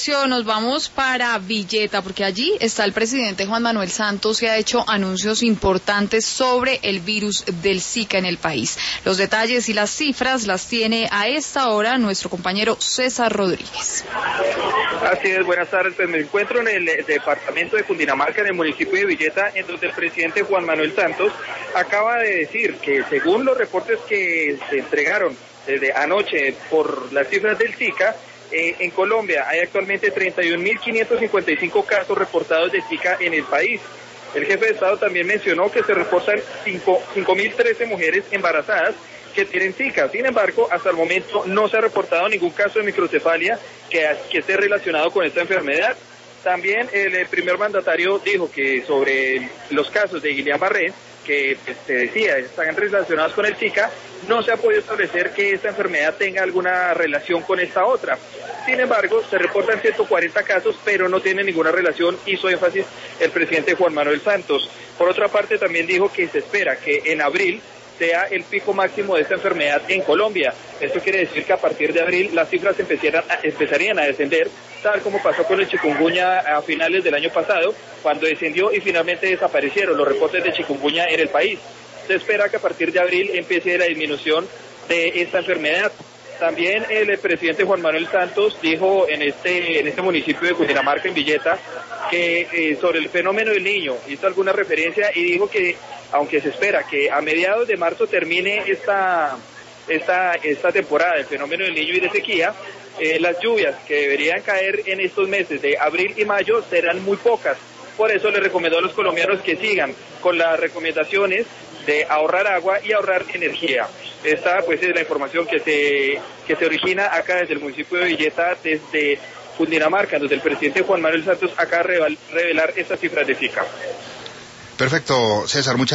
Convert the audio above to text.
información nos vamos para Villeta, porque allí está el presidente Juan Manuel Santos, que ha hecho anuncios importantes sobre el virus del Zika en el país. Los detalles y las cifras las tiene a esta hora nuestro compañero César Rodríguez. Así es, buenas tardes. Pues me encuentro en el departamento de Cundinamarca, en el municipio de Villeta, en donde el presidente Juan Manuel Santos acaba de decir que según los reportes que se entregaron desde anoche por las cifras del Zika, en Colombia hay actualmente 31.555 casos reportados de Zika en el país. El jefe de Estado también mencionó que se reportan 5.013 mujeres embarazadas que tienen Zika. Sin embargo, hasta el momento no se ha reportado ningún caso de microcefalia que esté relacionado con esta enfermedad. También el primer mandatario dijo que sobre los casos de Guillain-Barré, que se decía están relacionados con el Zika, no se ha podido establecer que esta enfermedad tenga alguna relación con esta otra. Sin embargo, se reportan 140 casos, pero no tienen ninguna relación, hizo énfasis el presidente Juan Manuel Santos. Por otra parte, también dijo que se espera que en abril sea el pico máximo de esta enfermedad en Colombia. Esto quiere decir que a partir de abril las cifras empezarían a descender, tal como pasó con el chikungunya a finales del año pasado, cuando descendió y finalmente desaparecieron los reportes de chikungunya en el país. Se espera que a partir de abril empiece la disminución de esta enfermedad. También el presidente Juan Manuel Santos dijo en este municipio de Cundinamarca, en Villeta, que sobre el fenómeno del Niño hizo alguna referencia y dijo que aunque se espera que a mediados de marzo termine esta temporada del fenómeno del Niño y de sequía, las lluvias que deberían caer en estos meses de abril y mayo serán muy pocas. Por eso le recomendó a los colombianos que sigan con las recomendaciones de ahorrar agua y ahorrar energía. Esta pues es la información que se origina acá desde el municipio de Villeta, desde Cundinamarca, donde el presidente Juan Manuel Santos acaba de revelar estas cifras de Zika. Perfecto, César, muchas